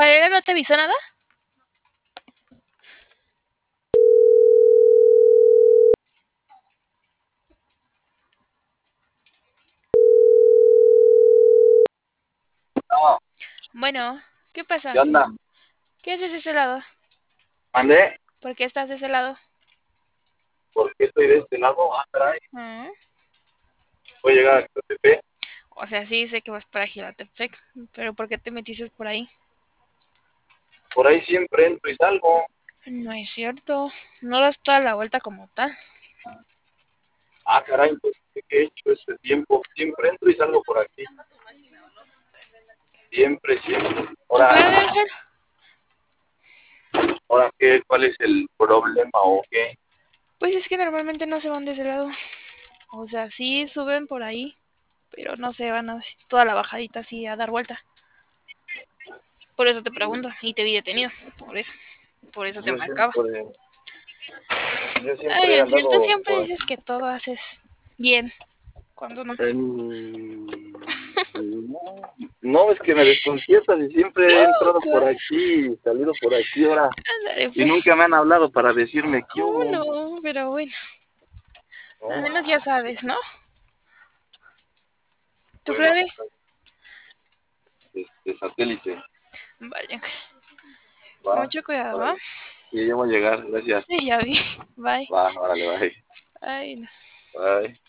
¿Valeria no te avisó nada? No, Bueno, ¿qué pasa? ¿qué onda? ¿Qué haces de ese lado? ¿Mandé? ¿Por qué estás de ese lado? ¿Por qué estoy de este lado? Ah, caray. ¿Mm? Voy a llegar a TTP. O sea, sí sé que vas para Jilatepec, pero ¿por qué te metiste por ahí? Por ahí siempre entro y salgo. No es cierto, no das toda la vuelta como tal. Ah, caray, pues, ¿qué he hecho este tiempo? Siempre entro y salgo por aquí. Siempre, siempre. ¿Tu plan de Ahora, Ángel? ahora qué, ¿cuál es el problema o qué? Pues es que normalmente no se van de ese lado. O sea, sí suben por ahí, pero no se van así, toda la bajadita así a dar vuelta. Por eso te pregunto, y te vi detenido, por eso te Yo marcaba. siempre, yo Ay, siempre he Ángel, tú andado siempre por dices que todo haces bien, cuando no. no, no, es que me desconciertas y siempre he entrado por aquí y salido por aquí ahora. Ándale, Y pues. nunca me han hablado para decirme qué ¿Cómo hubo. no? Pero bueno, al No, menos ya sabes, ¿no? ¿Tu bueno, Freddy? satélite. Vale, Va, mucho cuidado, ¿va? órale. Sí, ya voy a llegar, gracias. Sí, ya vi. Bye. Va, órale, bye. Ay, no. Bye.